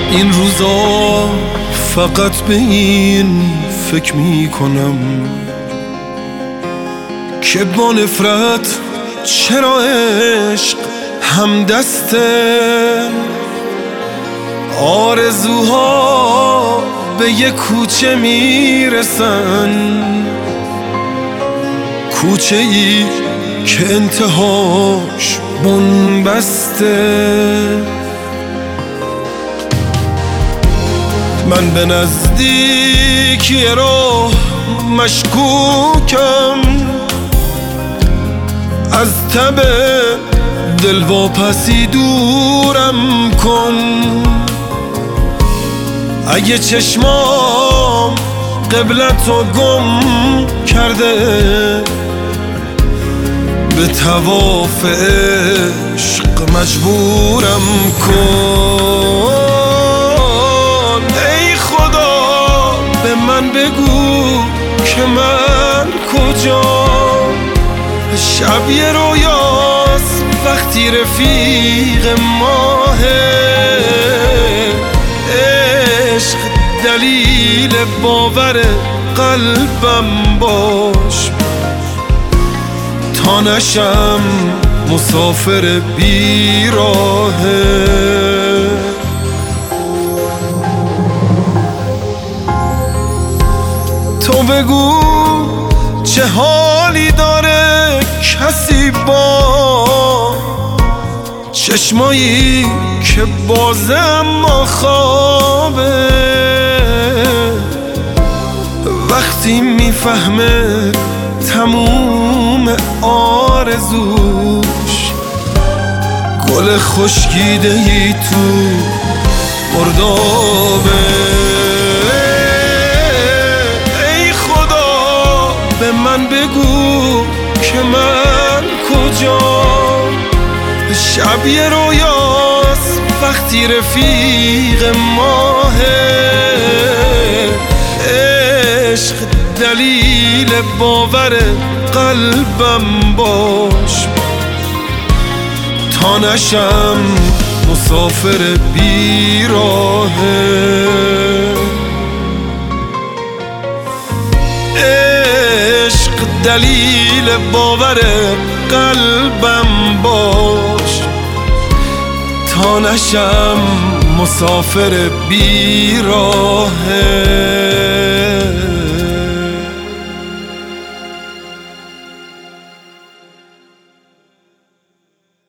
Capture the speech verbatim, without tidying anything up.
این روزا فقط به این فکر می کنم که با نفرت چرا عشق هم دسته. آرزوها به یه کوچه میرسن، کوچه ای که انتهاش بنبسته. من به نزدیکی راه مشکوکم، از تب دلواپسی دورم کن. اگه چشمام قبلتو گم کرده، به طواف عشق مجبورم کن. ای خدا به من بگو که من کجام. شب یه رویاست وقتی رفیق ماهه. عشق دلیل باور قلبم باش، تا نشم مسافر بیراهه. تو بگو چه حالی داره کسی با چشمایی که بازه اما خوابه. وقتی میفهمه تموم آرزوش، گل خشکیده‌ای تو مردابه. ای خدا به من بگو که من کجام. شب یه رویاست وقتی رفیق ماهه. عشق دلیل باور قلبم باش، تا نشم مسافر بیراهه. عشق دلیل باور قلبم باش، تا نشم مسافر بیراهه.